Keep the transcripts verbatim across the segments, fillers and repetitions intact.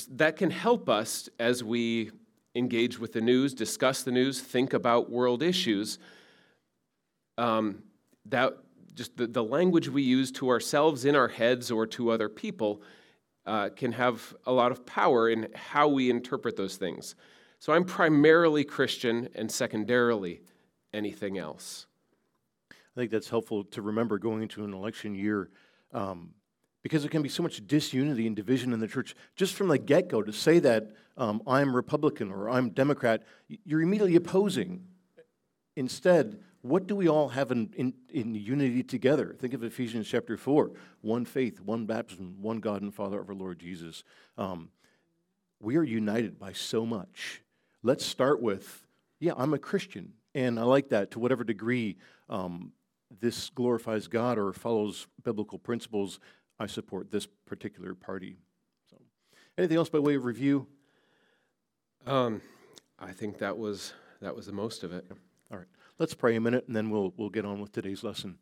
that can help us as we engage with the news, discuss the news, think about world issues. Um, that just the, the language we use to ourselves in our heads or to other people uh, can have a lot of power in how we interpret those things. So I'm primarily Christian and secondarily anything else. I think that's helpful to remember going into an election year, um, because there can be so much disunity and division in the church. Just from the get-go, to say that um, I'm Republican or I'm Democrat, you're immediately opposing. Instead, what do we all have in, in, in unity together? Think of Ephesians chapter four, one faith, one baptism, one God and Father of our Lord Jesus. Um, we are united by so much. Let's start with, yeah, I'm a Christian, and I like that to whatever degree um, this glorifies God or follows biblical principles. I support this particular party. So, anything else by way of review? Um, I think that was that was the most of it. All right. Let's pray a minute, and then we'll we'll get on with today's lesson.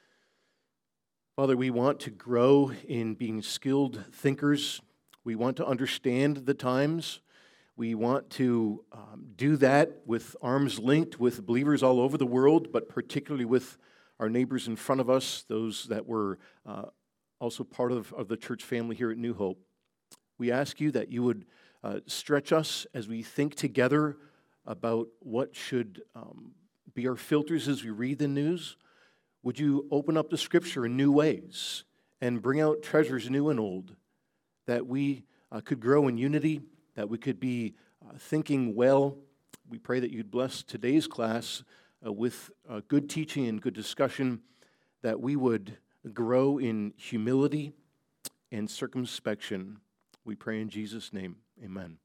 Father, we want to grow in being skilled thinkers. We want to understand the times. We want to um, do that with arms linked with believers all over the world, but particularly with our neighbors in front of us, those that were uh, also part of, of the church family here at New Hope. We ask you that you would uh, stretch us as we think together about what should um, be our filters as we read the news. Would you open up the Scripture in new ways and bring out treasures new and old, that we uh, could grow in unity, that we could be uh, thinking well. We pray that you'd bless today's class uh, with uh, good teaching and good discussion, that we would grow in humility and circumspection. We pray in Jesus' name. Amen.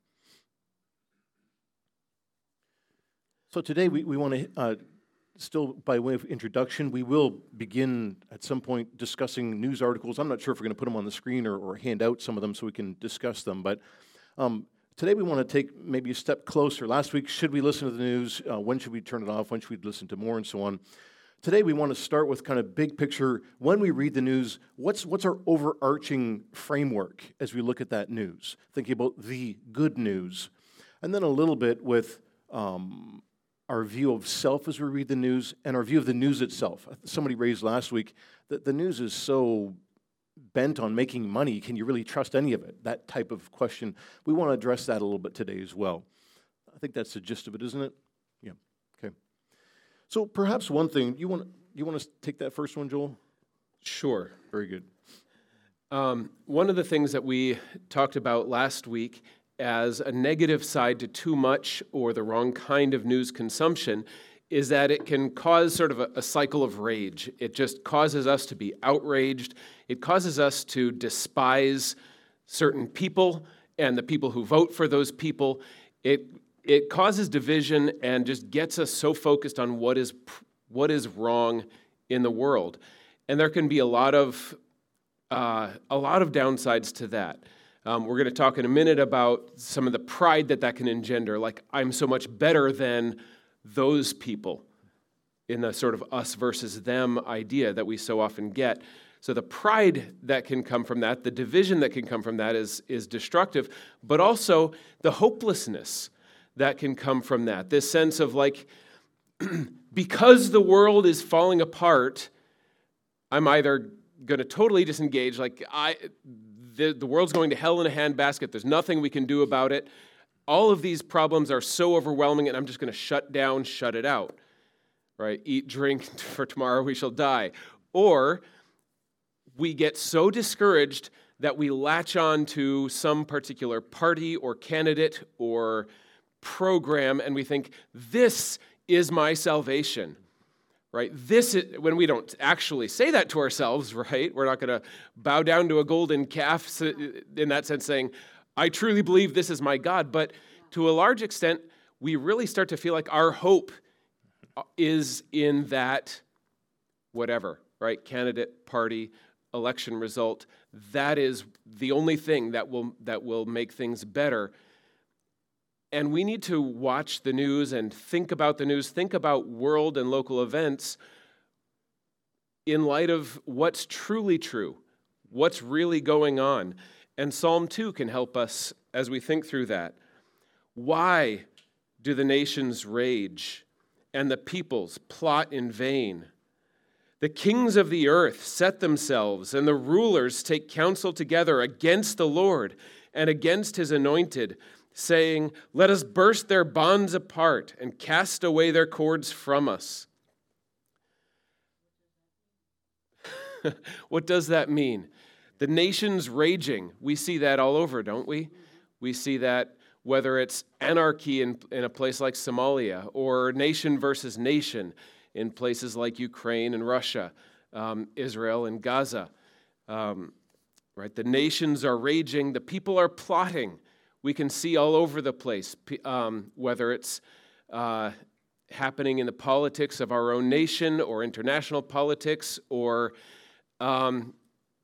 So today we, we want to, uh, still by way of introduction, we will begin at some point discussing news articles. I'm not sure if we're going to put them on the screen or, or hand out some of them so we can discuss them, but um, today we want to take maybe a step closer. Last week, should we listen to the news? Uh, when should we turn it off? When should we listen to more, and so on? Today we want to start with kind of big picture. When we read the news, what's what's our overarching framework as we look at that news? Thinking about the good news. And then a little bit with um, our view of self as we read the news and our view of the news itself. Somebody raised last week that the news is so bent on making money, can you really trust any of it? That type of question. We want to address that a little bit today as well. I think that's the gist of it, isn't it? Yeah, okay. So perhaps one thing, you want you want to take that first one, Joel? Sure. Very good. Um, one of the things that we talked about last week as a negative side to too much or the wrong kind of news consumption is that it can cause sort of a, a cycle of rage. It just causes us to be outraged. It causes us to despise certain people and the people who vote for those people. It it causes division and just gets us so focused on what is what is wrong in the world. And there can be a lot of uh, a lot of downsides to that. Um, we're going to talk in a minute about some of the pride that that can engender, like I'm so much better than those people in the sort of us versus them idea that we so often get. So the pride that can come from that, the division that can come from that is, is destructive, but also the hopelessness that can come from that. This sense of like, because the world is falling apart, I'm either going to totally disengage, like I, the, the world's going to hell in a handbasket, there's nothing we can do about it. All of these problems are so overwhelming, and I'm just going to shut down, shut it out, right? Eat, drink, for tomorrow we shall die. Or we get so discouraged that we latch on to some particular party or candidate or program, and we think, this is my salvation, right? This is, when we don't actually say that to ourselves, right? We're not going to bow down to a golden calf in that sense, saying, I truly believe this is my God, but to a large extent, we really start to feel like our hope is in that whatever, right? Candidate, party, election result. That is the only thing that will that will make things better. And we need to watch the news and think about the news, think about world and local events in light of what's truly true, what's really going on. And Psalm two can help us as we think through that. Why do the nations rage and the peoples plot in vain? The kings of the earth set themselves, and the rulers take counsel together against the Lord and against his anointed, saying, "Let us burst their bonds apart and cast away their cords from us." What does that mean? The nations raging. We see that all over, don't we? We see that whether it's anarchy in, in a place like Somalia or nation versus nation in places like Ukraine and Russia, um, Israel and Gaza. Um, right? The nations are raging. The people are plotting. We can see all over the place, um, whether it's uh, happening in the politics of our own nation or international politics or um,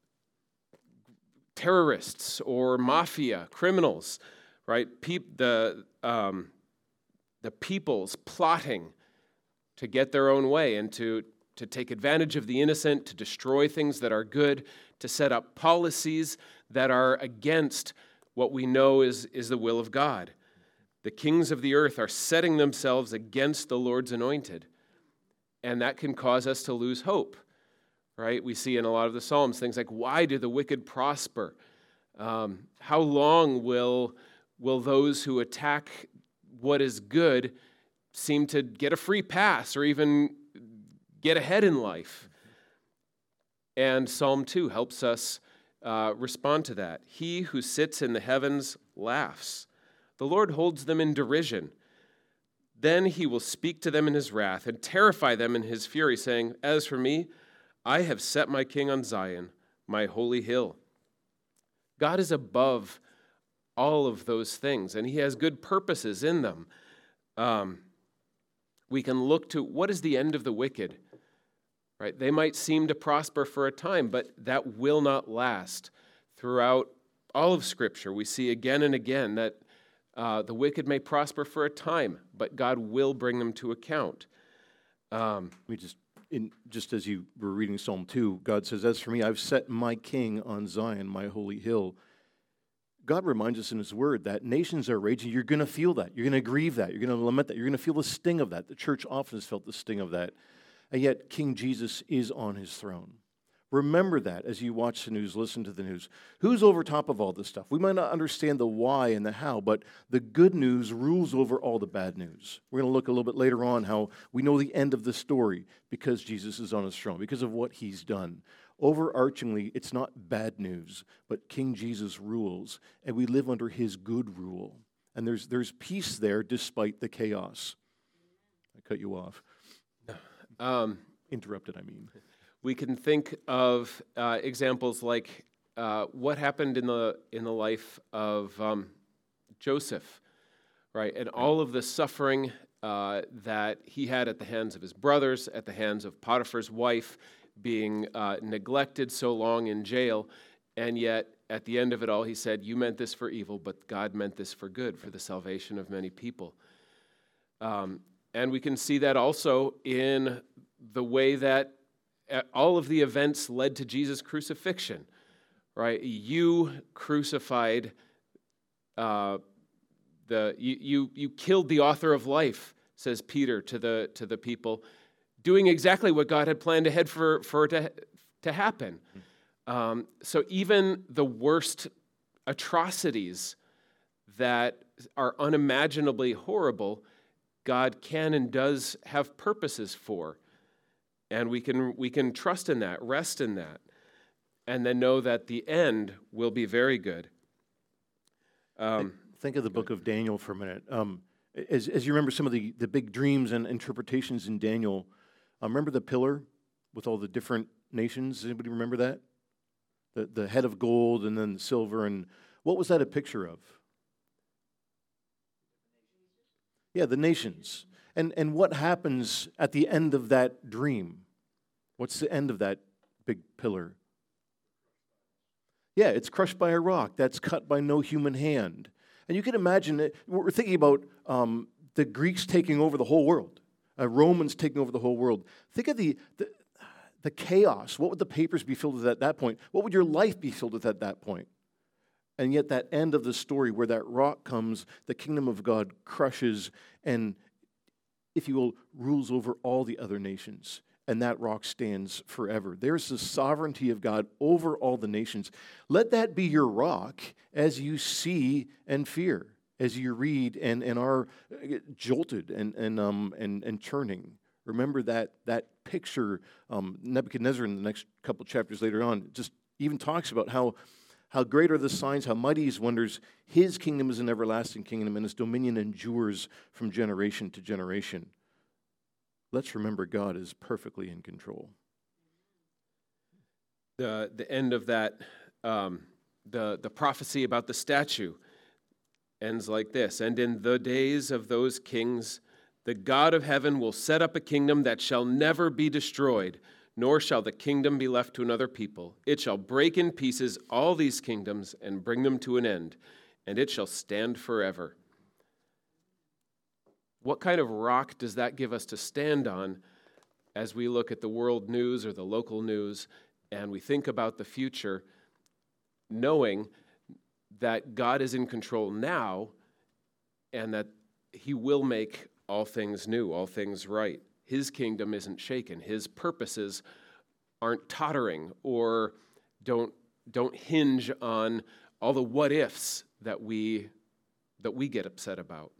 terrorists or mafia, criminals, right? Pe- the, um, the peoples plotting to get their own way and to, to take advantage of the innocent, to destroy things that are good, to set up policies that are against what we know is, is the will of God. The kings of the earth are setting themselves against the Lord's anointed, and that can cause us to lose hope, right? We see in a lot of the Psalms things like, why do the wicked prosper? Um, how long will, will those who attack what is good seem to get a free pass or even get ahead in life? And Psalm two helps us uh, respond to that. He who sits in the heavens laughs. The Lord holds them in derision. Then he will speak to them in his wrath and terrify them in his fury, saying, "As for me, I have set my king on Zion, my holy hill." God is above all of those things, and he has good purposes in them. Um, we can look to what is the end of the wicked, right? They might seem to prosper for a time, but that will not last. Throughout all of Scripture, we see again and again that uh, the wicked may prosper for a time, but God will bring them to account. Um, We just, in, just as you were reading Psalm two, God says, "As for me, I've set my king on Zion, my holy hill." God reminds us in his word that nations are raging. You're going to feel that. You're going to grieve that. You're going to lament that. You're going to feel the sting of that. The church often has felt the sting of that. And yet, King Jesus is on his throne. Remember that as you watch the news, listen to the news. Who's over top of all this stuff? We might not understand the why and the how, but the good news rules over all the bad news. We're going to look a little bit later on how we know the end of the story because Jesus is on his throne, because of what he's done. Overarchingly, it's not bad news, but King Jesus rules, and we live under his good rule. And there's there's peace there despite the chaos. I cut you off. um, Interrupted, I mean. We can think of uh, examples like uh, what happened in the in the life of um, Joseph, right, and all of the suffering uh, that he had at the hands of his brothers, at the hands of Potiphar's wife, being uh, neglected so long in jail, and yet at the end of it all, he said, "You meant this for evil, but God meant this for good, for the salvation of many people." Um, and we can see that also in the way that all of the events led to Jesus' crucifixion, right? You crucified uh, the you, you you killed the author of life, says Peter to the to the people, doing exactly what God had planned ahead for for it to to happen. Um, so even the worst atrocities that are unimaginably horrible, God can and does have purposes for. And we can we can trust in that, rest in that, and then know that the end will be very good. Um, Think of the book of Daniel for a minute. Um, as, as you remember some of the, the big dreams and interpretations in Daniel, uh, remember the pillar with all the different nations? Anybody remember that? The, the head of gold and then the silver. And what was that a picture of? Yeah, the nations. And and what happens at the end of that dream? What's the end of that big pillar? Yeah, it's crushed by a rock that's cut by no human hand. And you can imagine it. We're thinking about um, the Greeks taking over the whole world, uh, Romans taking over the whole world. Think of the, the the chaos. What would the papers be filled with at that point? What would your life be filled with at that point? And yet that end of the story where that rock comes, the kingdom of God crushes and, if you will, rules over all the other nations. And that rock stands forever. There's the sovereignty of God over all the nations. Let that be your rock as you see and fear, as you read and, and are jolted and, and, um, and, and churning. Remember that, that picture, um, Nebuchadnezzar in the next couple chapters later on just even talks about how, how great are the signs, how mighty his wonders. His kingdom is an everlasting kingdom, and his dominion endures from generation to generation. Let's remember God is perfectly in control. The, the end of that, um, the, the prophecy about the statue ends like this. And in the days of those kings, the God of heaven will set up a kingdom that shall never be destroyed, nor shall the kingdom be left to another people. It shall break in pieces all these kingdoms and bring them to an end, and it shall stand forever. What kind of rock does that give us to stand on as we look at the world news or the local news and we think about the future, knowing that God is in control now and that he will make all things new, all things right? His kingdom isn't shaken. His purposes aren't tottering or don't, don't hinge on all the what-ifs that we, that we get upset about.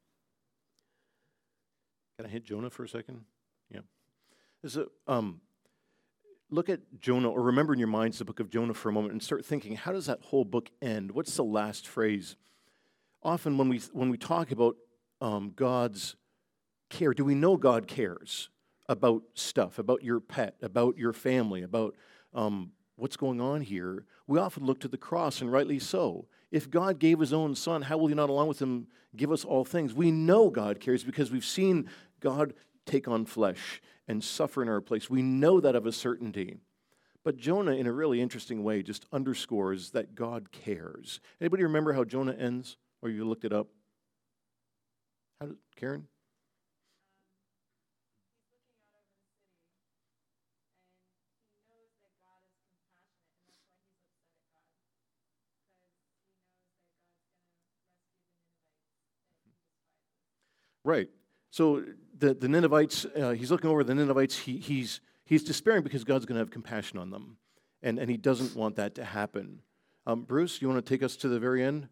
Can I hit Jonah for a second? Yeah. There's a, um, look at Jonah, or remember in your minds the book of Jonah for a moment and start thinking, how does that whole book end? What's the last phrase? Often when we, when we talk about um, God's care, do we know God cares about stuff, about your pet, about your family, about um, what's going on here? We often look to the cross, and rightly so. If God gave his own son, how will he not along with him give us all things? We know God cares because we've seen God take on flesh and suffer in our place. We know that of a certainty. But Jonah, in a really interesting way, just underscores that God cares. Anybody remember how Jonah ends? Or you looked it up? How did, Karen? Right. So the, the Ninevites, uh, he's looking over the Ninevites, he, he's, he's despairing because God's going to have compassion on them. And, and he doesn't want that to happen. Um, Bruce, you want to take us to the very end?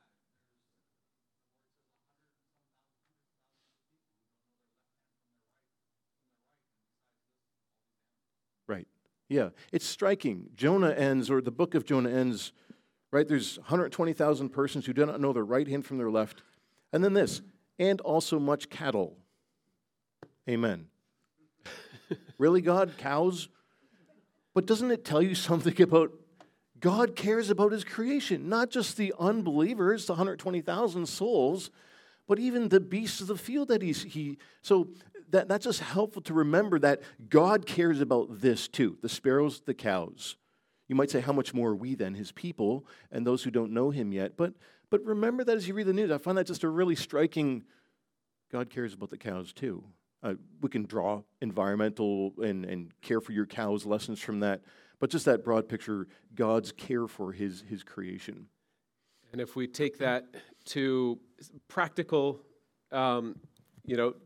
Right. Yeah. It's striking. Jonah ends, or the book of Jonah ends, right? There's one hundred twenty thousand persons who do not know their right hand from their left. And then this, and also much cattle. Amen. Really, God? Cows? But doesn't it tell you something about God cares about his creation? Not just the unbelievers, the one hundred twenty thousand souls, but even the beasts of the field that he's, he... So that, that's just helpful to remember that God cares about this too, the sparrows, the cows. You might say, how much more are we then, his people, and those who don't know him yet? But but remember that as you read the news. I find that just a really striking, God cares about the cows too. Uh, we can draw environmental and, and care for your cows lessons from that, but just that broad picture, God's care for his, his creation. And if we take that to practical, um, you know,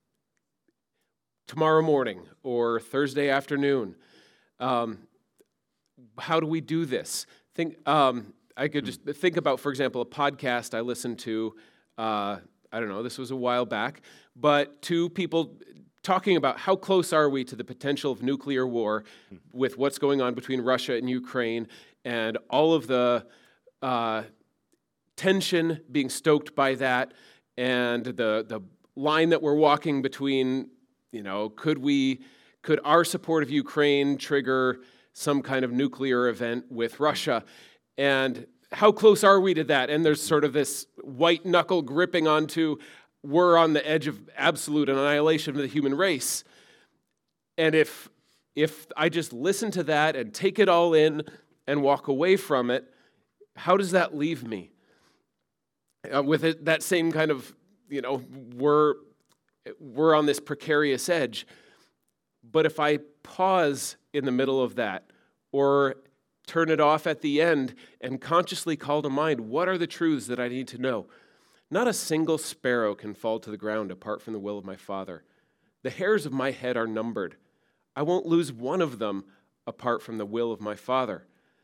tomorrow morning or Thursday afternoon, um, how do we do this? Think. Um, I could just think about, for example, a podcast I listened to, uh, I don't know, this was a while back, but two people talking about how close are we to the potential of nuclear war with what's going on between Russia and Ukraine and all of the uh, tension being stoked by that and the, the line that we're walking between, you know, could we, could our support of Ukraine trigger some kind of nuclear event with Russia? And how close are we to that? And there's sort of this white knuckle gripping onto, we're on the edge of absolute annihilation of the human race. And if if I just listen to that and take it all in and walk away from it, how does that leave me? Uh, with it, that same kind of, you know, we're we're on this precarious edge. But if I pause in the middle of that, or turn it off at the end and consciously call to mind, what are the truths that I need to know? Not a single sparrow can fall to the ground apart from the will of my Father. The hairs of my head are numbered. I won't lose one of them apart from the will of my Father.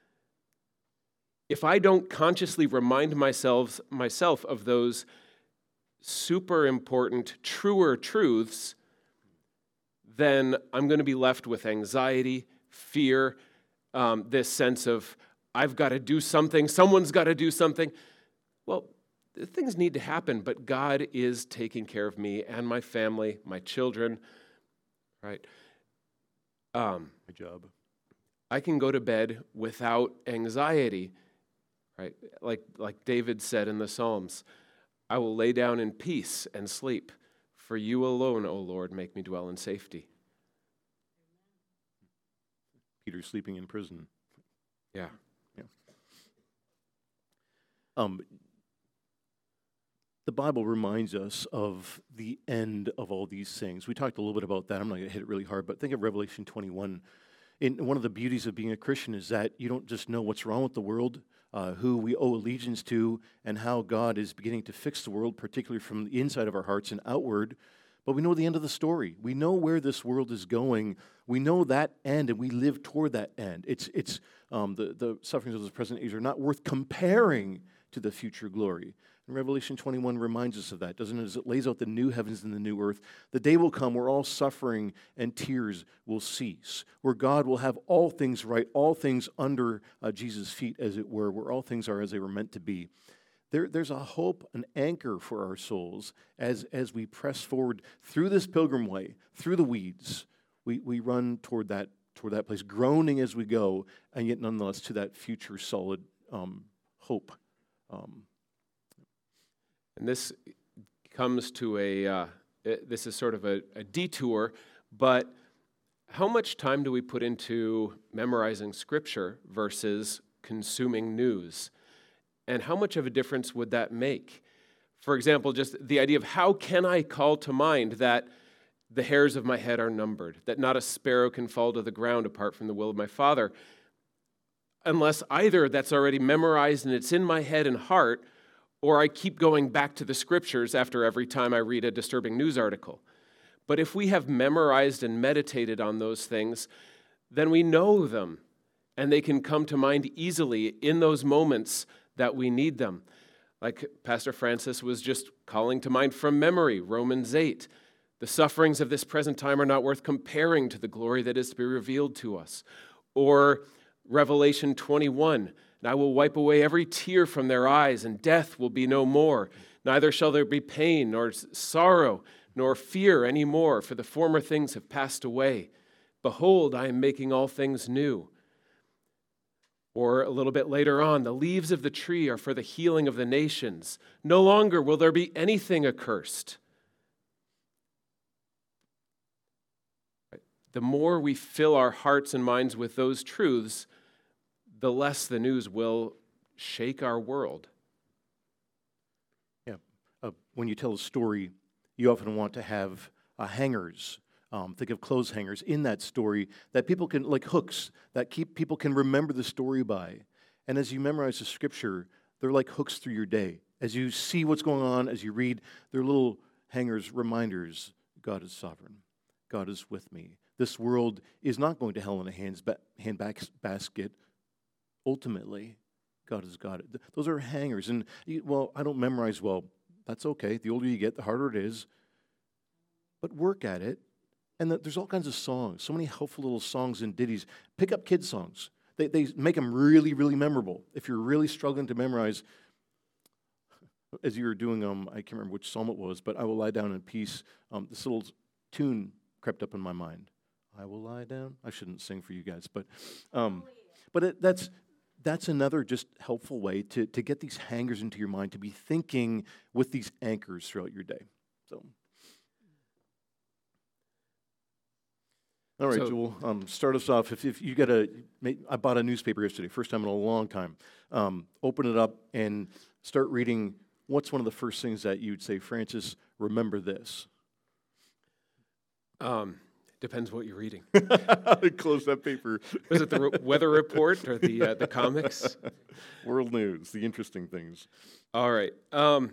If I don't consciously remind myself, myself of those super important, truer truths, then I'm going to be left with anxiety, fear, um, this sense of, I've got to do something, someone's got to do something. Well, things need to happen, but God is taking care of me and my family, my children, right? Um, My job. I can go to bed without anxiety, right? Like, like David said in the Psalms, I will lay down in peace and sleep. For you alone, O Lord, make me dwell in safety. Peter sleeping in prison. Yeah. Yeah. Um. The Bible reminds us of the end of all these things. We talked a little bit about that. I'm not going to hit it really hard, but think of Revelation twenty-one. And one of the beauties of being a Christian is that you don't just know what's wrong with the world, uh, who we owe allegiance to, and how God is beginning to fix the world, particularly from the inside of our hearts and outward, but we know the end of the story. We know where this world is going. We know that end, and we live toward that end. It's, it's um, the, the sufferings of this present age are not worth comparing to the future glory. And Revelation twenty-one reminds us of that, doesn't it? As it lays out the new heavens and the new earth, the day will come where all suffering and tears will cease, where God will have all things right, all things under uh, Jesus' feet, as it were, where all things are as they were meant to be. There, there's a hope, an anchor for our souls as, as we press forward through this pilgrim way, through the weeds. We, we run toward that, toward that place, groaning as we go, and yet nonetheless to that future solid um, hope. Um, And this comes to a, uh, this is sort of a, a detour, but how much time do we put into memorizing Scripture versus consuming news? And how much of a difference would that make? For example, just the idea of how can I call to mind that the hairs of my head are numbered, that not a sparrow can fall to the ground apart from the will of my Father, unless either that's already memorized and it's in my head and heart, or I keep going back to the Scriptures after every time I read a disturbing news article. But if we have memorized and meditated on those things, then we know them, and they can come to mind easily in those moments that we need them. Like Pastor Francis was just calling to mind from memory, Romans eight. The sufferings of this present time are not worth comparing to the glory that is to be revealed to us. Or Revelation twenty-one. And I will wipe away every tear from their eyes, and death will be no more. Neither shall there be pain, nor sorrow, nor fear any more, for the former things have passed away. Behold, I am making all things new. Or a little bit later on, the leaves of the tree are for the healing of the nations. No longer will there be anything accursed. The more we fill our hearts and minds with those truths, the less the news will shake our world. Yeah. Uh, when you tell a story, you often want to have uh, hangers. Um, think of clothes hangers in that story that people can, like hooks, that keep people can remember the story by. And as you memorize the Scripture, they're like hooks through your day. As you see what's going on, as you read, they're little hangers, reminders. God is sovereign. God is with me. This world is not going to hell in a hands ba- hand basket. Ultimately, God has got it. Those are hangers. And, you, well, I don't memorize well. That's okay. The older you get, the harder it is. But work at it. And the, there's all kinds of songs, so many helpful little songs and ditties. Pick up kids' songs. They, they make them really, really memorable. If you're really struggling to memorize, as you were doing, um, I can't remember which psalm it was, but I will lie down in peace. Um, this little tune crept up in my mind. I will lie down. I shouldn't sing for you guys, but um, but it, that's that's another just helpful way to, to get these hangers into your mind, to be thinking with these anchors throughout your day. So. All right, So, Joel, um, start us off. If, if you got a, I bought a newspaper yesterday, first time in a long time. Um, open it up and start reading. What's one of the first things that you'd say, Francis, remember this? Um, Depends what you're reading. Close that paper. Was it the re- weather report or the uh, the comics? World news, the interesting things. All right. Um,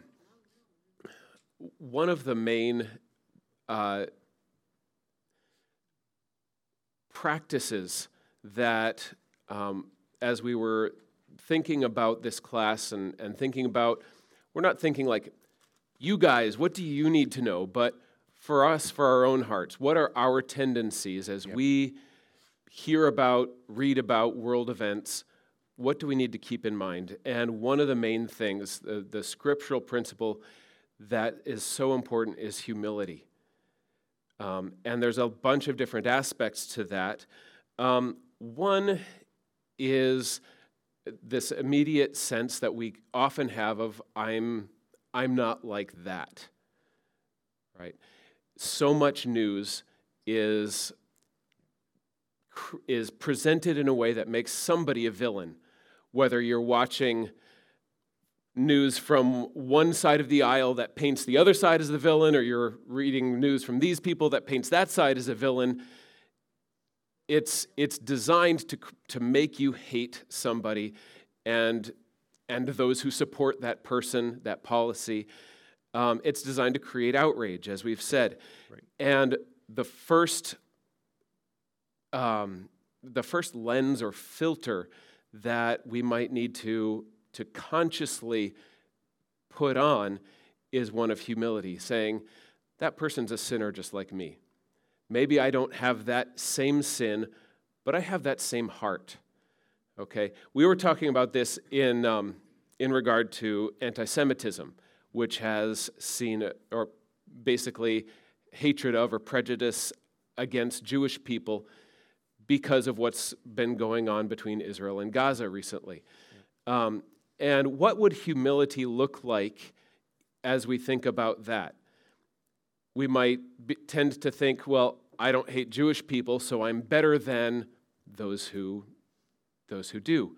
one of the main uh, practices that, um, as we were thinking about this class and, and thinking about, we're not thinking like, you guys, what do you need to know? But for us, for our own hearts, what are our tendencies as yep. we hear about, read about world events? What do we need to keep in mind? And one of the main things, the, the scriptural principle that is so important is humility. Um, and there's a bunch of different aspects to that. Um, one is this immediate sense that we often have of, I'm, I'm not like that, right? So much news is, is presented in a way that makes somebody a villain, whether you're watching news from one side of the aisle that paints the other side as the villain, or you're reading news from these people that paints that side as a villain. It's, it's designed to, to make you hate somebody and, and those who support that person, that policy. Um, it's designed to create outrage, as we've said. Right. And the first, um, the first lens or filter that we might need to, to consciously put on is one of humility, saying, that person's a sinner just like me. Maybe I don't have that same sin, but I have that same heart. Okay? We were talking about this in, um, in regard to anti-Semitism, which has seen, or basically hatred of or prejudice against Jewish people because of what's been going on between Israel and Gaza recently. Yeah. Um, and what would humility look like as we think about that? We might be, tend to think, well, I don't hate Jewish people, so I'm better than those who, those who do.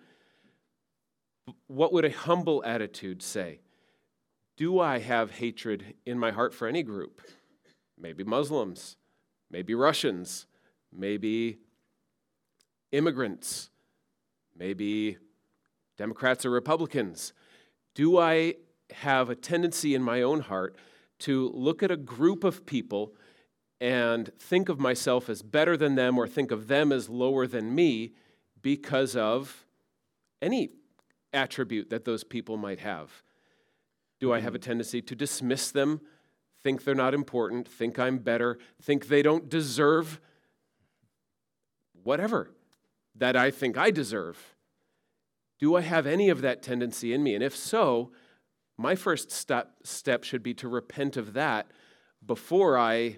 What would a humble attitude say? Do I have hatred in my heart for any group? Maybe Muslims, maybe Russians, maybe immigrants, maybe Democrats or Republicans. Do I have a tendency in my own heart to look at a group of people and think of myself as better than them or think of them as lower than me because of any attribute that those people might have? Do I have a tendency to dismiss them, think they're not important, think I'm better, think they don't deserve whatever that I think I deserve? Do I have any of that tendency in me? And if so, my first step, step should be to repent of that before I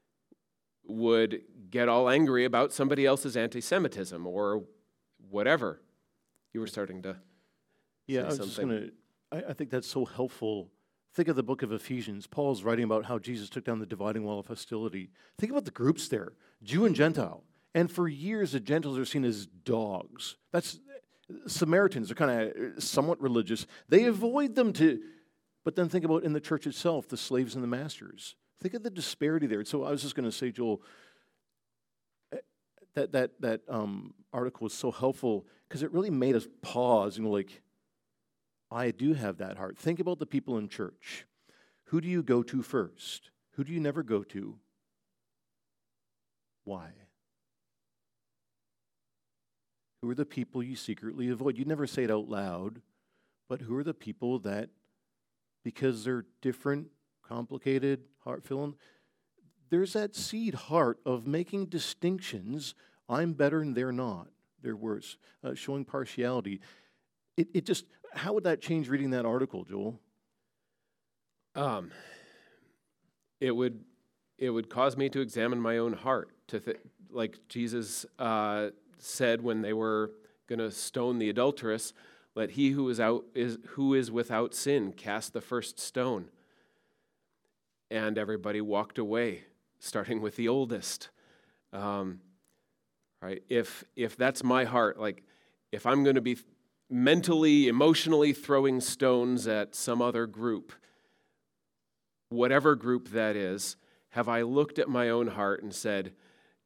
would get all angry about somebody else's anti-Semitism or whatever. You were starting to yeah, say I was something. just going to, I think that's so helpful. Think of the book of Ephesians. Paul's writing about how Jesus took down the dividing wall of hostility. Think about the groups there, Jew and Gentile. And for years, the Gentiles are seen as dogs. That's Samaritans are kind of somewhat religious. They avoid them to, but then think about in the church itself, the slaves and the masters. Think of the disparity there. So I was just going to say, Joel, that that that um, article was so helpful because it really made us pause and go like, I do have that heart. Think about the people in church. Who do you go to first? Who do you never go to? Why? Who are the people you secretly avoid? You never say it out loud, but who are the people that, because they're different, complicated, heart-filling, there's that seed heart of making distinctions. I'm better and they're not. They're worse. Uh, showing partiality. It, it just, how would that change reading that article, Joel? Um, it would, it would cause me to examine my own heart. To th- like Jesus uh, said when they were going to stone the adulteress, let he who is out is who is without sin cast the first stone. And everybody walked away, starting with the oldest. Um, right? If if that's my heart, like if I'm going to be mentally, emotionally throwing stones at some other group, whatever group that is, have I looked at my own heart and said,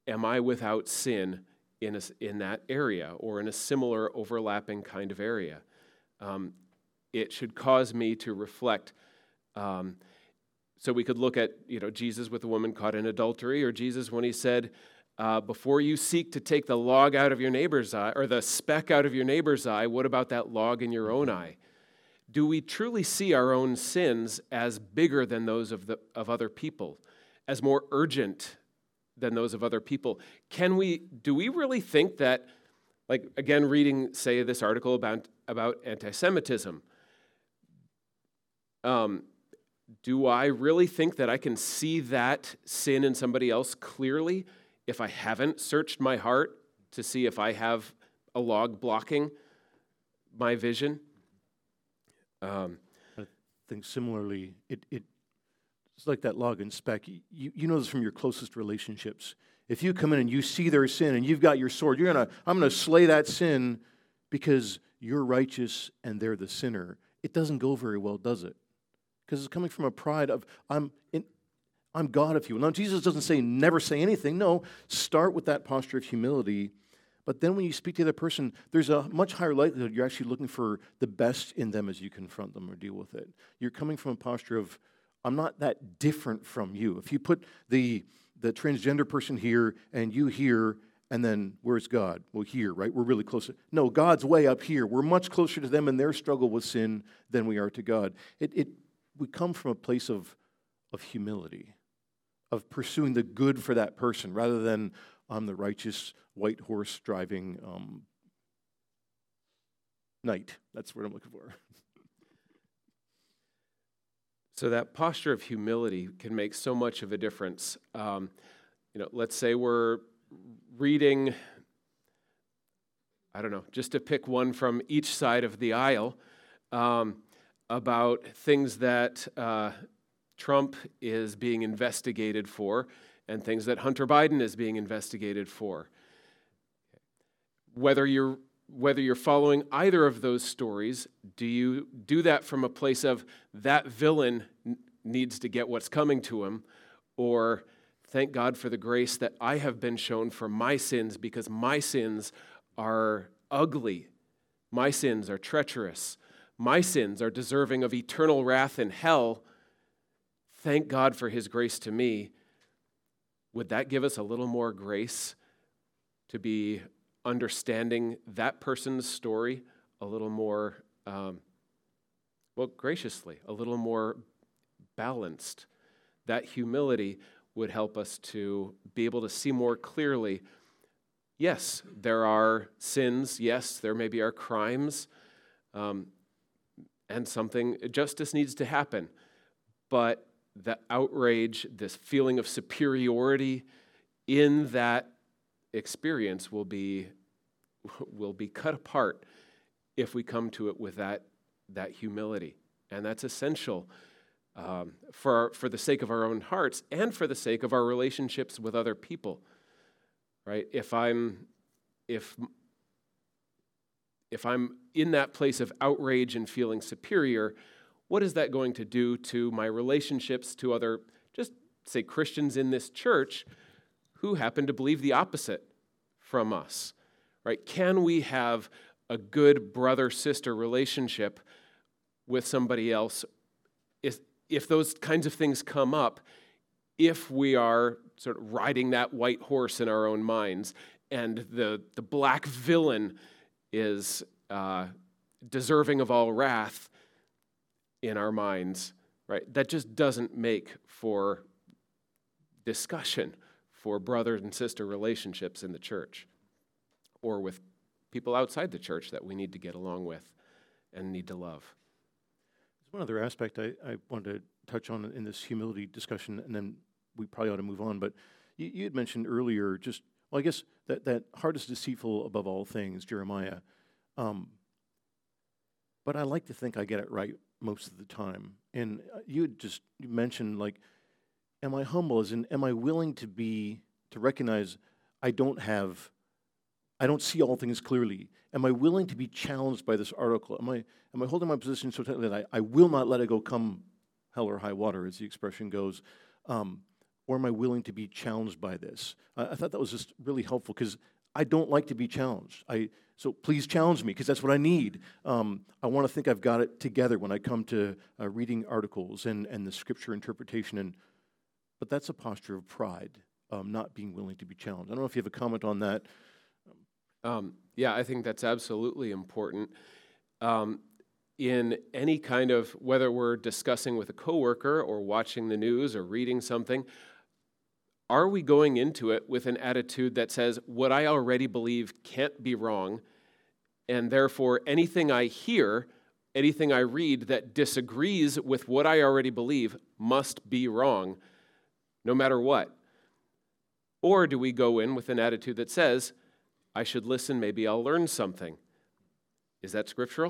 am I without sin in, a, in that area or in a similar overlapping kind of area? Um, it should cause me to reflect. Um, so we could look at, you know, Jesus with a woman caught in adultery, or Jesus when he said, uh, before you seek to take the log out of your neighbor's eye, or the speck out of your neighbor's eye, what about that log in your own eye? Do we truly see our own sins as bigger than those of the of other people, as more urgent than those of other people? Can we, do we really think that, like, again, reading, say, this article about, about anti-Semitism, um, do I really think that I can see that sin in somebody else clearly if I haven't searched my heart to see if I have a log blocking my vision? Um, I think similarly, it, it it's like that log and speck. You, you know this from your closest relationships. If you come in and you see their sin and you've got your sword, you're gonna, I'm gonna slay that sin because you're righteous and they're the sinner. It doesn't go very well, does it? Because it's coming from a pride of, I'm in, I'm God, if you will. Now, Jesus doesn't say never say anything. No, start with that posture of humility. But then when you speak to the other person, there's a much higher likelihood you're actually looking for the best in them as you confront them or deal with it. You're coming from a posture of, I'm not that different from you. If you put the, the transgender person here and you here, and then where's God? Well, here, right? We're really close. No, God's way up here. We're much closer to them and their struggle with sin than we are to God. It, it we come from a place of, of humility, of pursuing the good for that person rather than I'm the righteous white horse driving um, knight. That's what I'm looking for. So that posture of humility can make so much of a difference. Um, you know, let's say we're reading, I don't know, just to pick one from each side of the aisle, um, about things that uh, Trump is being investigated for and things that Hunter Biden is being investigated for. Whether you're whether you're following either of those stories, do you do that from a place of that villain n- needs to get what's coming to him, or thank God for the grace that I have been shown for my sins because my sins are ugly, my sins are treacherous, my sins are deserving of eternal wrath in hell. Thank God for his grace to me. Would that give us a little more grace to be understanding that person's story a little more, um, well, graciously, a little more balanced? That humility would help us to be able to see more clearly, yes, there are sins, yes, there maybe are crimes, um, and something, justice needs to happen, but the outrage, this feeling of superiority in that experience will be will be cut apart if we come to it with that that humility, and that's essential um, for our, for the sake of our own hearts and for the sake of our relationships with other people. Right? If I'm if if I'm in that place of outrage and feeling superior, what is that going to do to my relationships to other, just say Christians in this church who happen to believe the opposite from us, right? Can we have a good brother-sister relationship with somebody else if, if those kinds of things come up, if we are sort of riding that white horse in our own minds and the, the black villain is uh, deserving of all wrath in our minds, right? That just doesn't make for discussion for brother and sister relationships in the church or with people outside the church that we need to get along with and need to love. There's one other aspect I, I wanted to touch on in this humility discussion, and then we probably ought to move on, but you, you had mentioned earlier just, well, I guess that, that heart is deceitful above all things, Jeremiah. Um, but I like to think I get it right most of the time. And you had just mentioned, like, am I humble? As in, am I willing to be, to recognize I don't have, I don't see all things clearly? Am I willing to be challenged by this article? Am I, am I holding my position so tightly that I, I will not let it go come hell or high water, as the expression goes? Um, or am I willing to be challenged by this? I, I thought that was just really helpful because I don't like to be challenged. I So please challenge me because that's what I need. Um, I want to think I've got it together when I come to uh, reading articles and, and the scripture interpretation. And But that's a posture of pride, um, not being willing to be challenged. I don't know if you have a comment on that. Um, yeah, I think that's absolutely important. Um, in any kind of, whether we're discussing with a coworker or watching the news or reading something, are we going into it with an attitude that says, what I already believe can't be wrong, and therefore anything I hear, anything I read that disagrees with what I already believe must be wrong, no matter what? Or do we go in with an attitude that says, I should listen, maybe I'll learn something? Is that scriptural?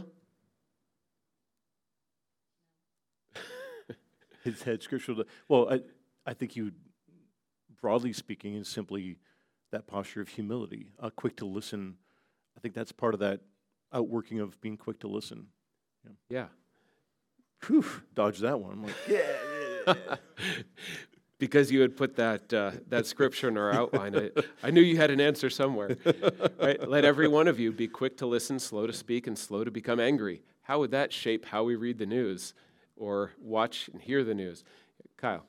Is that scriptural? Well, I, I think you, broadly speaking, is simply that posture of humility, uh, quick to listen. I think that's part of that outworking of being quick to listen. Yeah. yeah. Whew, dodged that one. I'm like, yeah. yeah, yeah. Because you had put that uh, that scripture in our outline, I, I knew you had an answer somewhere. Right? Let every one of you be quick to listen, slow to speak, and slow to become angry. How would that shape how we read the news or watch and hear the news? Kyle.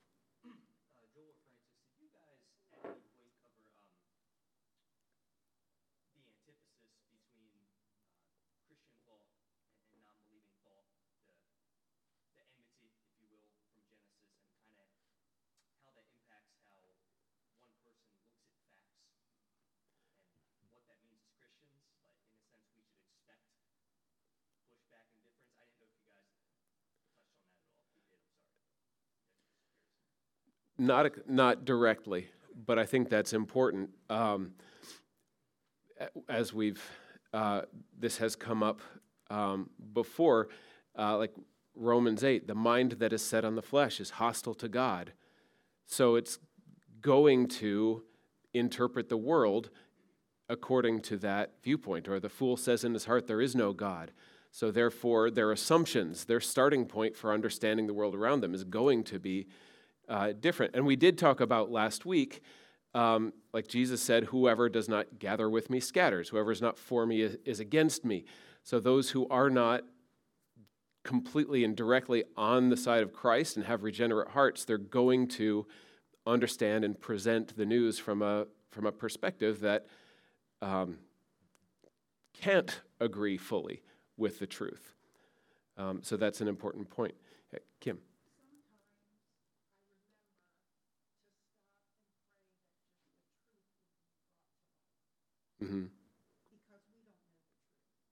Not not directly, but I think that's important. Um, as we've, uh, this has come up um, before, uh, like Romans eight, the mind that is set on the flesh is hostile to God. So it's going to interpret the world according to that viewpoint. Or the fool says in his heart, there is no God. So therefore, their assumptions, their starting point for understanding the world around them is going to be Uh, different. And we did talk about last week, um, like Jesus said, whoever does not gather with me scatters. Whoever is not for me is, is against me. So those who are not completely and directly on the side of Christ and have regenerate hearts, they're going to understand and present the news from a from a perspective that um, can't agree fully with the truth. Um, so that's an important point. Okay, Kim. Mm-hmm. Because we don't know the truth.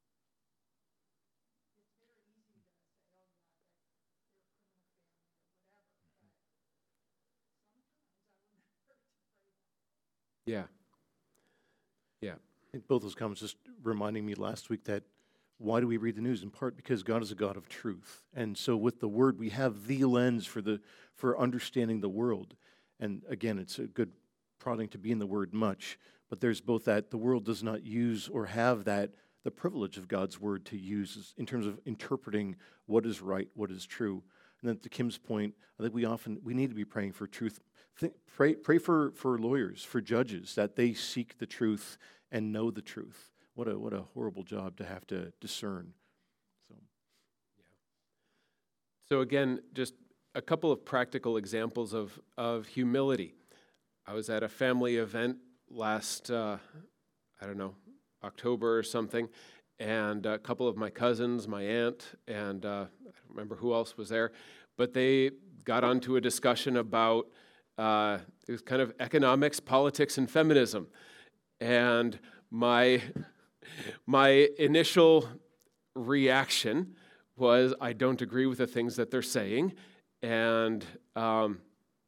It's very easy to say, oh yeah, they're, they're a criminal family or whatever, but sometimes I remember to pray that. Yeah. Yeah. I think both those comments just reminding me last week that why do we read the news? In part because God is a God of truth. And so with the Word, we have the lens for the for understanding the world. And again, it's a good prodding to be in the Word much. But there's both that the world does not use or have that, the privilege of God's Word to use in terms of interpreting what is right, what is true. And then to Kim's point, I think we often, we need to be praying for truth. Think, pray pray for, for lawyers, for judges, that they seek the truth and know the truth. What a what a horrible job to have to discern. So, yeah. So again, just a couple of practical examples of, of humility. I was at a family event last, uh, I don't know, October or something, and a couple of my cousins, my aunt, and uh, I don't remember who else was there, but they got onto a discussion about uh, it was kind of economics, politics, and feminism. And my my initial reaction was, I don't agree with the things that they're saying, and um,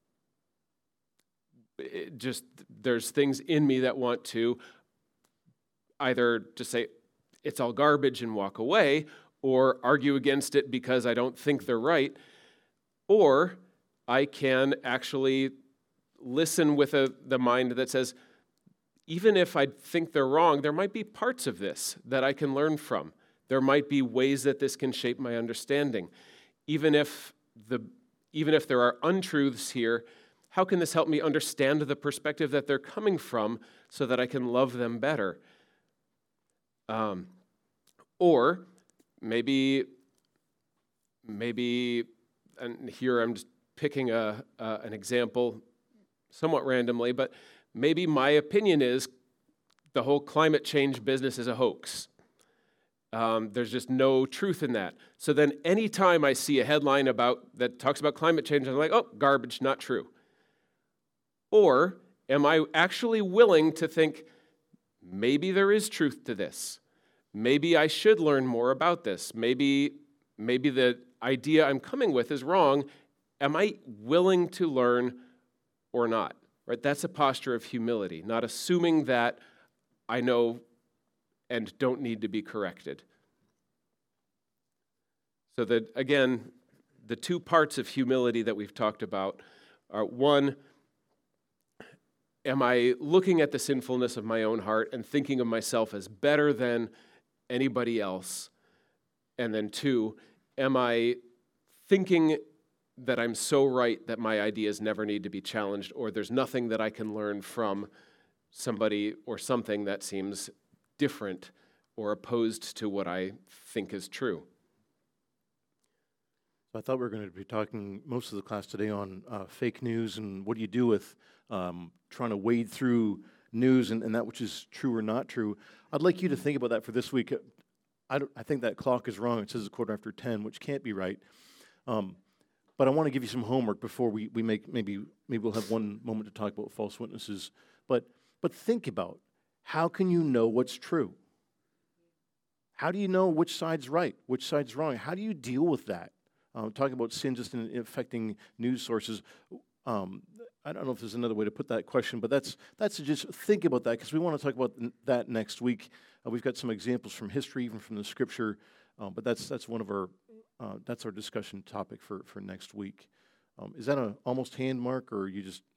it just there's things in me that want to either just say it's all garbage and walk away, or argue against it because I don't think they're right, or I can actually listen with a, the mind that says, even if I think they're wrong, there might be parts of this that I can learn from. There might be ways that this can shape my understanding. Even if the even if there are untruths here, How can this help me understand the perspective that they're coming from so that I can love them better? Um, or maybe, maybe, and here I'm just picking a, uh, an example somewhat randomly, but maybe my opinion is the whole climate change business is a hoax. Um, there's just no truth in that. So then anytime I see a headline about that talks about climate change, I'm like, oh, garbage, not true. Or am I actually willing to think, maybe there is truth to this? Maybe I should learn more about this. Maybe, maybe the idea I'm coming with is wrong. Am I willing to learn or not? Right? That's a posture of humility, not assuming that I know and don't need to be corrected. So that, again, the two parts of humility that we've talked about are, one, am I looking at the sinfulness of my own heart and thinking of myself as better than anybody else? And then two, am I thinking that I'm so right that my ideas never need to be challenged, or there's nothing that I can learn from somebody or something that seems different or opposed to what I think is true? So I thought we were going to be talking most of the class today on uh, fake news and what do you do with um, trying to wade through news and, and that which is true or not true. I'd like you to think about that for this week. I, don't, I think that clock is wrong. It says a quarter after ten, which can't be right. Um, but I want to give you some homework before we, we make, maybe maybe we'll have one moment to talk about false witnesses. But but think about, how can you know what's true? How do you know which side's right, which side's wrong? How do you deal with that? Um, talking about sin just in affecting news sources. Um, I don't know if there's another way to put that question, but that's that's to just think about that, because we want to talk about that next week. Uh, we've got some examples from history, even from the Scripture, uh, but that's that's one of our uh, that's our discussion topic for, for next week. Um, is that a almost hand mark, or you just?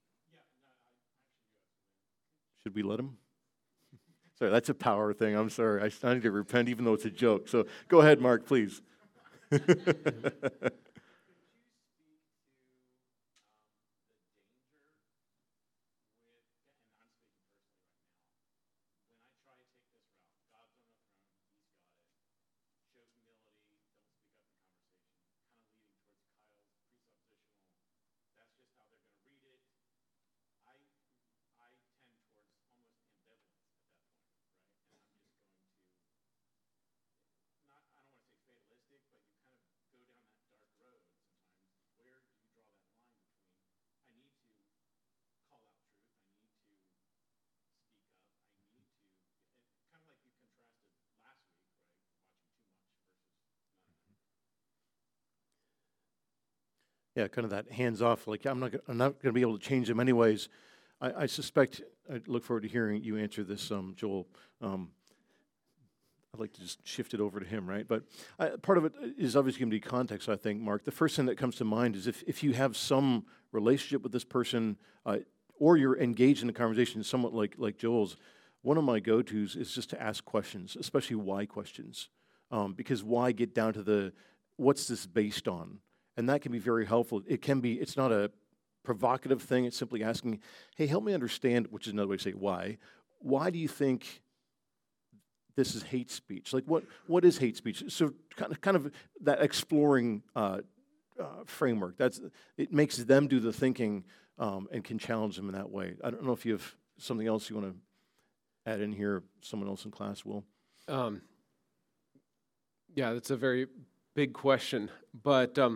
Should we let him? Sorry, that's a power thing. I'm sorry. I, I need to repent, even though it's a joke. So go ahead, Mark, please. Yeah, kind of that hands-off, like I'm not, I'm not going to be able to change them anyways. I, I suspect, I look forward to hearing you answer this, um, Joel. Um, I'd like to just shift it over to him, right? But uh, part of it is obviously going to be context, I think, Mark. The first thing that comes to mind is if, if you have some relationship with this person, uh, or you're engaged in a conversation somewhat like, like Joel's, one of my go-tos is just to ask questions, especially why questions. Um, because why get down to the, what's this based on? And that can be very helpful. It can be, it's not a provocative thing. It's simply asking, hey, help me understand, which is another way to say why. Why do you think this is hate speech? Like, what what is hate speech? So kind of, kind of that exploring uh, uh, framework. That's it makes them do the thinking um, and can challenge them in that way. I don't know if you have something else you want to add in here. Someone else in class will. Um, yeah, that's a very big question, but um,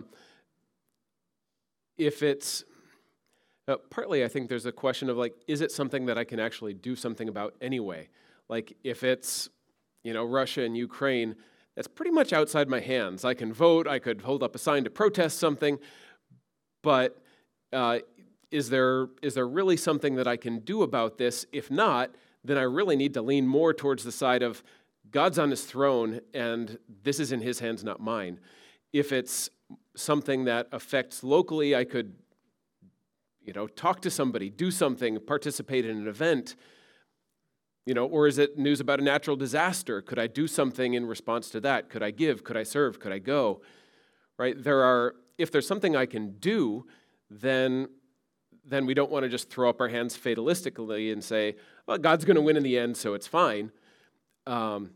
if it's uh, partly, I think there's a question of like, is it something that I can actually do something about anyway? Like, if it's, you know, Russia and Ukraine, that's pretty much outside my hands. I can vote, I could hold up a sign to protest something, but uh, is there is there really something that I can do about this? If not, then I really need to lean more towards the side of God's on his throne, and this is in his hands, not mine. If it's something that affects locally, I could, you know, talk to somebody, do something, participate in an event. You know, or is it news about a natural disaster? Could I do something in response to that? Could I give? Could I serve? Could I go? Right? There are, if there's something I can do, then then we don't want to just throw up our hands fatalistically and say, well, God's going to win in the end, so it's fine. Um,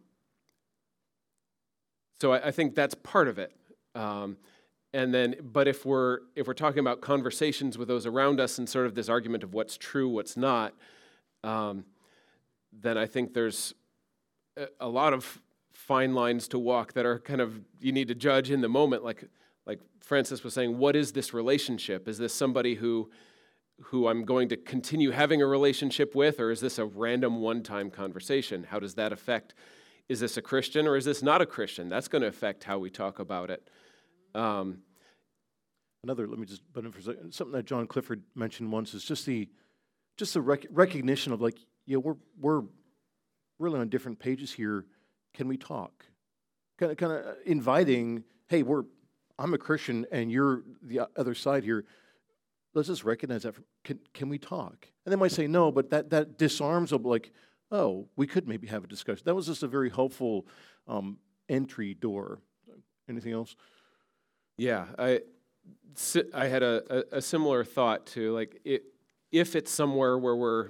so I, I think that's part of it. Um, and then, but if we're if we're talking about conversations with those around us and sort of this argument of what's true, what's not, um, then I think there's a, a lot of fine lines to walk that are kind of, you need to judge in the moment. Like like Francis was saying, what is this relationship? Is this somebody who who I'm going to continue having a relationship with, or is this a random one-time conversation? How does that affect? Is this a Christian or is this not a Christian? That's going to affect how we talk about it. Um, Another, let me just butt in for a second. Something that John Clifford mentioned once is just the just the rec- recognition of like, yeah, we're we're really on different pages here. Can we talk? Kind of, kind of inviting. Hey, we're I'm a Christian and you're the other side here. Let's just recognize that. Can can we talk? And they might say no, but that that disarms them. Like, oh, we could maybe have a discussion. That was just a very helpful um, entry door. Anything else? Yeah, I, I had a, a, a similar thought to, like, it, if it's somewhere where we're,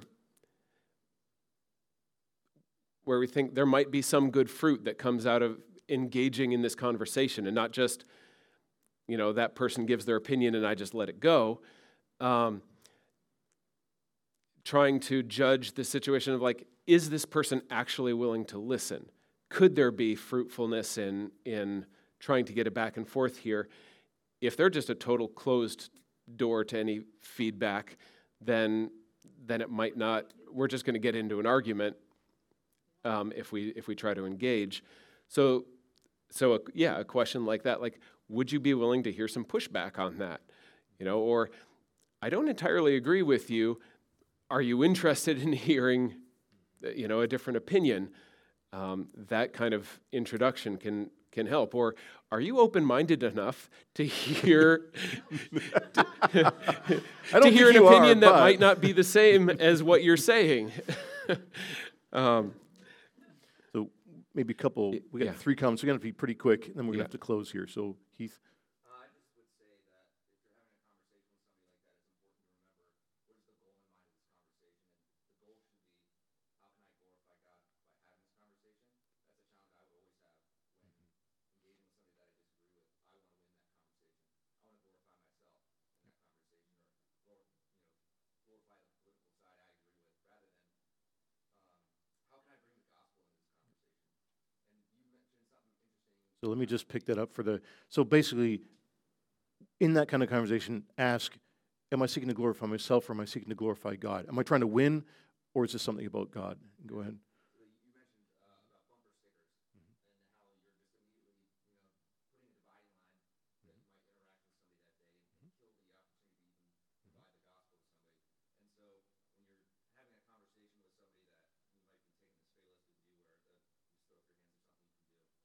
where we think there might be some good fruit that comes out of engaging in this conversation and not just, you know, that person gives their opinion and I just let it go, um, trying to judge the situation of, like, is this person actually willing to listen? Could there be fruitfulness in in trying to get it back and forth here? If they're just a total closed door to any feedback, then then it might not. We're just going to get into an argument um, if we if we try to engage. So so a, yeah, a question like that, like, would you be willing to hear some pushback on that? You know, or I don't entirely agree with you. Are you interested in hearing, you know, a different opinion? Um, that kind of introduction can can help. Or are you open-minded enough to hear to, I don't to hear an think you opinion are, that but- might not be the same as what you're saying? um, So maybe a couple. We got Yeah. three comments. We're going to be pretty quick, and then we're going Yeah. to have to close here. So Heath. Uh, I just would say that if you're having a conversation with somebody like that, it's important to remember what is the goal in mind of this conversation. And the goal should be, how can I glorify God by having this conversation? That's a challenge I would always have when engaging with somebody that I disagree with. I want to win that conversation. I want to glorify myself in that conversation, or glor- you know, glorify the political side I agree with, rather than um, how can I bring the gospel into this conversation? And you mentioned something interesting. So let me just pick that up for the. So basically, in that kind of conversation, ask, am I seeking to glorify myself or am I seeking to glorify God? Am I trying to win or is this something about God? Go ahead. So you mentioned uh, about bumper stickers and how you're just immediately, you know, putting a dividing line that you might interact with somebody that day and kill the opportunity to even provide the gospel to somebody. And so when you're having a conversation with somebody that you might be taking this fatalistic view where the, just throw up your hands or something you can do,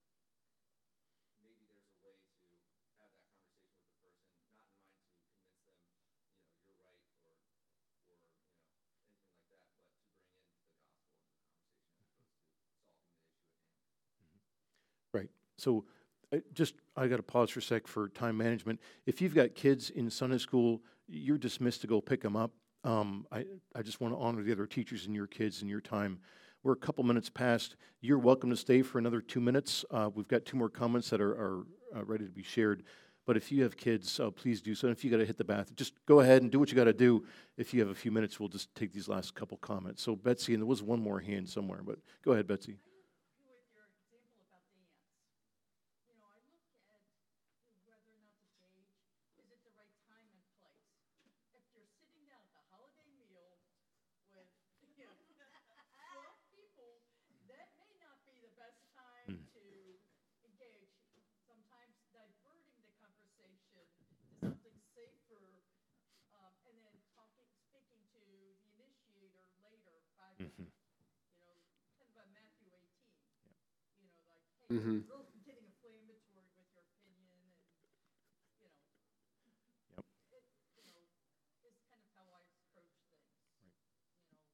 maybe there's a way to have that conversation with the person, not in mind to convince them, you know, you're right or, or you know, anything like that, but to bring in the gospel into the conversation as opposed to solving the issue at hand. Right. So uh, just, I got to pause for a sec for time management. If you've got kids in Sunday school, you're dismissed to go pick them up. Um, I, I just want to honor the other teachers and your kids and your time. We're a couple minutes past. You're welcome to stay for another two minutes. Uh, we've got two more comments that are, are uh, ready to be shared. But if you have kids, uh, please do so. And if you got to hit the bath, just go ahead and do what you got to do. If you have a few minutes, we'll just take these last couple comments. So Betsy, and there was one more hand somewhere, but go ahead, Betsy. With your example about dance, you know, I look at whether or not to gauge, is it the right time and place? If you're sitting down at the holiday meal with, you know, twelve people, that may not be the best time to engage. Sometimes diverting the conversation to something safer, um, and then talking, speaking to the initiator later, five minutes. You know, kind of a Matthew eighteen. You know, like, hey, Mhm. you're really getting inflammatory with your opinion, and you know, Yep. it, you know, is kind of how I approach things. You know,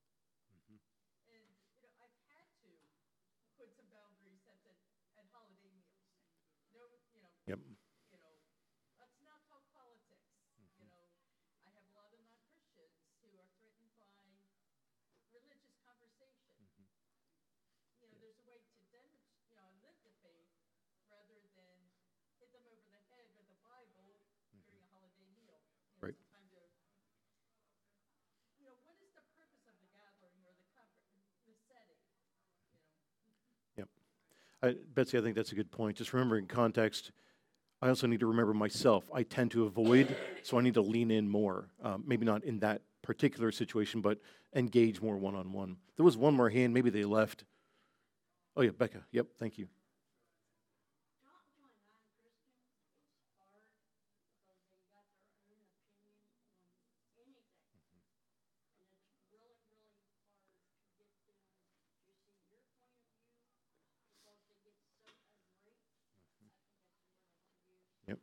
and you know, I've had to put some boundaries at the at holiday meals. No, you know, Yep. you know, let's not talk politics. You know, I have a lot of non-Christians I, Betsy, I think that's a good point. Just remembering context. I also need to remember myself. I tend to avoid, so I need to lean in more. Um, maybe not in that particular situation, but engage more one-on-one. There was one more hand. Maybe they left. Oh, yeah, Becca. Yep, thank you. Yep.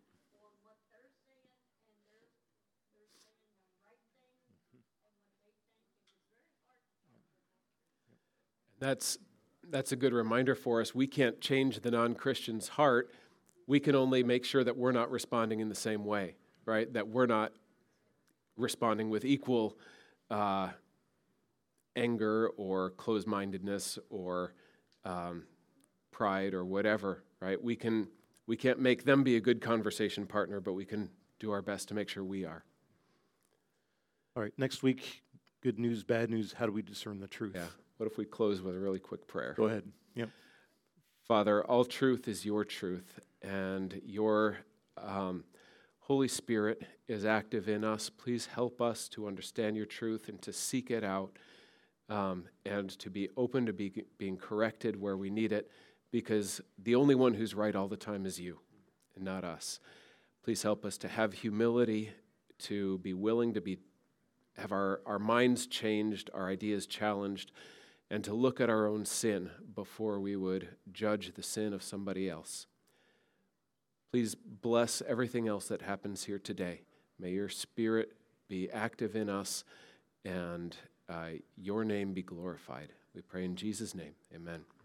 That's, that's a good reminder for us. We can't change the non-Christian's heart. We can only make sure that we're not responding in the same way, right? That we're not responding with equal uh, anger or closed-mindedness or um, pride or whatever, right? We can, we can't make them be a good conversation partner, but we can do our best to make sure we are. All right, next week, good news, bad news. How do we discern the truth? Yeah. What if we close with a really quick prayer? Go ahead. Yep. Father, all truth is your truth, and your um, Holy Spirit is active in us. Please help us to understand your truth and to seek it out, um, and to be open to be, being corrected where we need it, because the only one who's right all the time is you and not us. Please help us to have humility, to be willing to be have our, our minds changed, our ideas challenged, and to look at our own sin before we would judge the sin of somebody else. Please bless everything else that happens here today. May your Spirit be active in us, and uh, your name be glorified. We pray in Jesus' name. Amen.